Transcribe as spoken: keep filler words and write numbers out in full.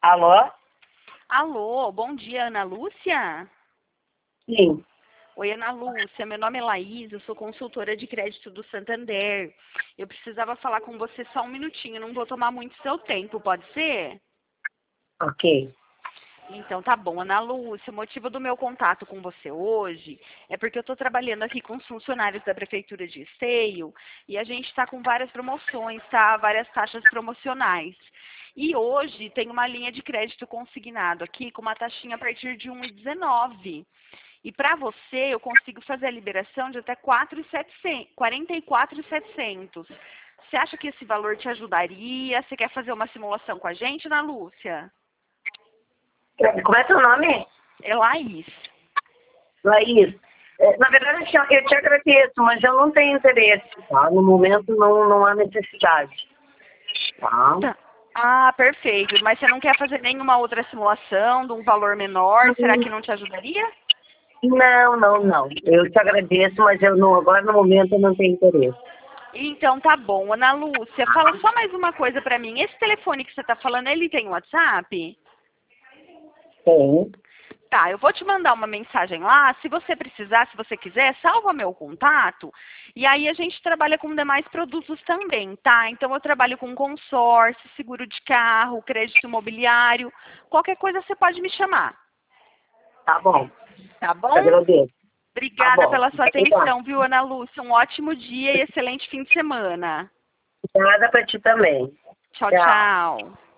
Alô? Alô, bom dia, Ana Lúcia? Sim. Oi, Ana Lúcia, meu nome é Laís, eu sou consultora de crédito do Santander. Eu precisava falar com você só um minutinho, não vou tomar muito seu tempo, pode ser? Ok. Então tá bom, Ana Lúcia, o motivo do meu contato com você hoje é porque eu estou trabalhando aqui com os funcionários da Prefeitura de Esteio e a gente está com várias promoções, tá? Várias taxas promocionais. E hoje tem uma linha de crédito consignado aqui com uma taxinha a partir de um vírgula dezenove. E para você eu consigo fazer a liberação de até quarenta e quatro mil e setecentos. Você acha que esse valor te ajudaria? Você quer fazer uma simulação com a gente, Ana Lúcia? Como é seu nome? É Laís. Laís. É, Na verdade, assim, eu te agradeço, mas eu não tenho interesse, tá? No momento não, não há necessidade. Tá? Tá. Ah, perfeito. Mas você não quer fazer nenhuma outra simulação de um valor menor? Será que não te ajudaria? Não, não, não. Eu te agradeço, mas eu não, agora no momento eu não tenho interesse. Então tá bom. Ana Lúcia, fala só mais uma coisa pra mim. Esse telefone que você tá falando, ele tem WhatsApp? Tem. Tá, eu vou te mandar uma mensagem lá. Se você precisar, se você quiser, salva meu contato. E aí a gente trabalha com demais produtos também, tá? Então eu trabalho com consórcio, seguro de carro, crédito imobiliário. Qualquer coisa você pode me chamar, Tá bom. tá Te bom? agradeço. Tá Obrigada bom. pela sua Obrigada. atenção, viu, Ana Lúcia? Um ótimo dia e excelente fim de semana. Nada pra ti também. Tchau, Tchau. tchau.